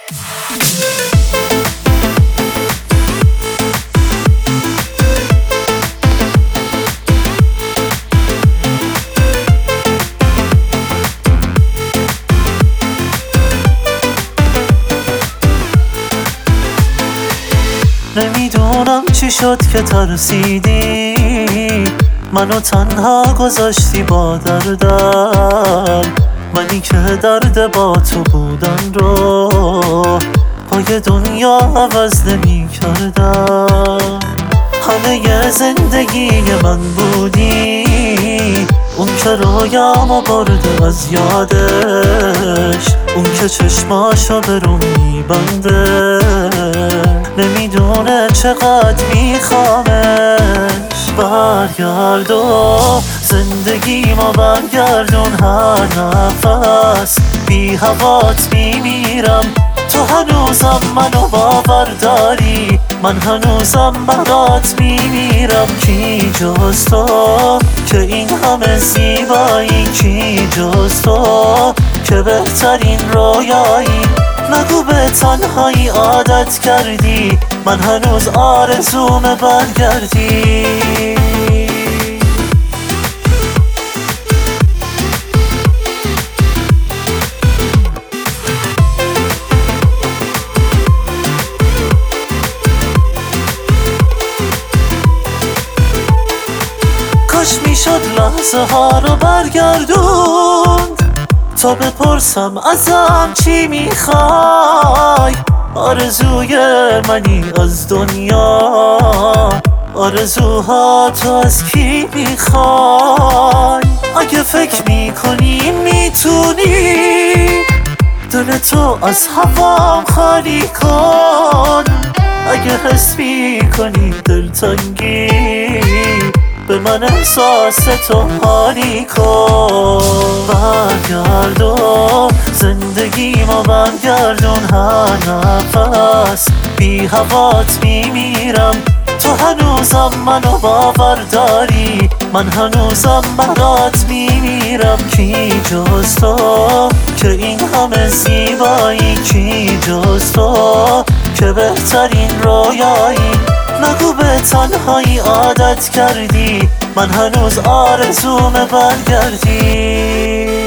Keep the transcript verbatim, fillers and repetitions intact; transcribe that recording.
نمیدونم چی شد که ترسیدی منو تنها گذاشتی با دردم، منی که درد با تو بودن رو پای دنیا عوض نمی کردم. همه زندگی من بودی، اون که رویامو برده از یادش، اون که چشماشو به رو میبنده، نمیدونه چقدر میخوامش. برگرد و زندگی ما برگردون، هر نفس بی هوات میمیرم. تو هنوزم منو باور داری، من هنوزم برات میمیرم. کی جز تو که این همه زیبایی، کی جز تو که بهترین رویایی. نگو به تنهایی عادت کردی، من هنوز آرزوم برگردی. کاش میشد لحظه ها رو برگردوند تا بپرسم ازم چی میخوای. آرزوی منی از دنیا، آرزوها تو از کی میخوای. اگه فکر میکنی میتونی دل تو از هوام خالی کن، اگه حس میکنی دلتنگی به من احساس تو حالی کن. برگرد و زندگی ما برگردون، هر نفس بی هوات میمیرم. تو هنوزم منو باور داری، من هنوزم برات میمیرم. کی جز تو که این همه زیبایی، کی جز تو که بهترین رویایی. نگو به تنهایی عادت کردی، من هنوز آرزوم برگردی.